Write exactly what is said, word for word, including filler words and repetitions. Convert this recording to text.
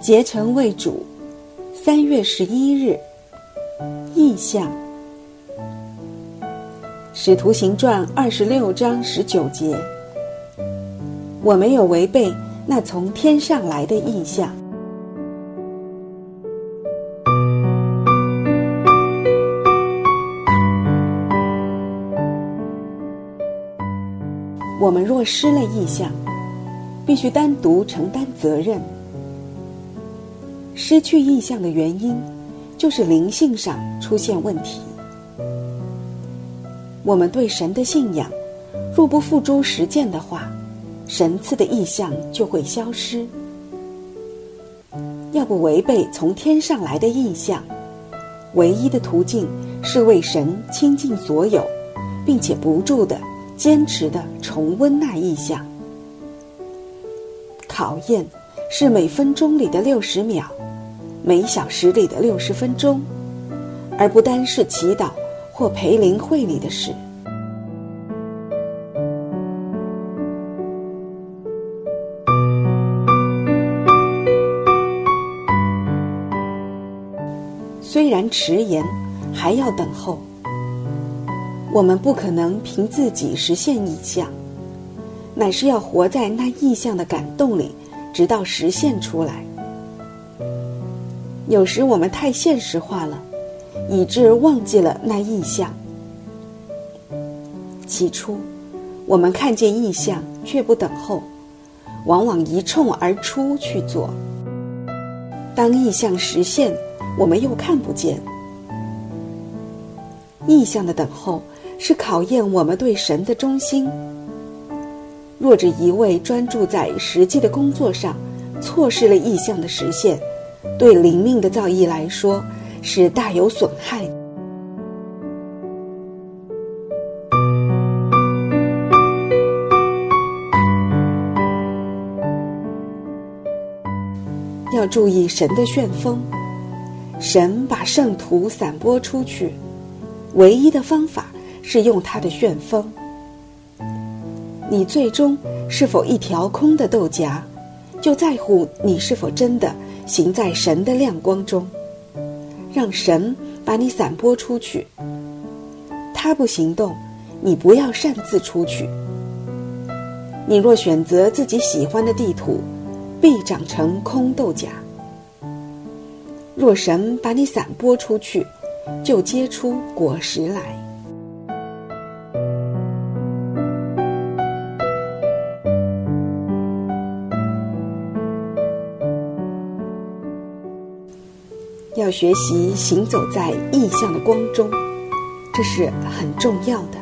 结成为主。三月十一日，意象。使徒行传二十六章十九节，我没有违背那从天上来的意象。我们若失了意象，必须单独承担责任。失去意象的原因，就是灵性上出现问题。我们对神的信仰，若不付诸实践的话，神赐的意象就会消失。要不违背从天上来的意象，唯一的途径是为神倾尽所有，并且不住的、坚持的重温那意象。考验是每分钟里的六十秒，每小时里的六十分钟，而不单是祈祷或陪灵会里的事。虽然迟延，还要等候。我们不可能凭自己实现意象，乃是要活在那意象的感动里，直到实现出来。有时我们太现实化了，以致忘记了那意象。起初，我们看见意象却不等候，往往一冲而出去做。当意象实现，我们又看不见。意象的等候是考验我们对神的忠心。若只一味专注在实际的工作上，错失了意象的实现，对灵命的造诣来说是大有损害。要注意神的旋风，神把圣徒散播出去，唯一的方法是用他的旋风。你最终是否一条空的豆荚，就在乎你是否真的行在神的亮光中，让神把你散播出去。他不行动，你不要擅自出去。你若选择自己喜欢的地土，必长成空豆荚。若神把你散播出去，就结出果实来。要学习行走在意象的光中，这是很重要的。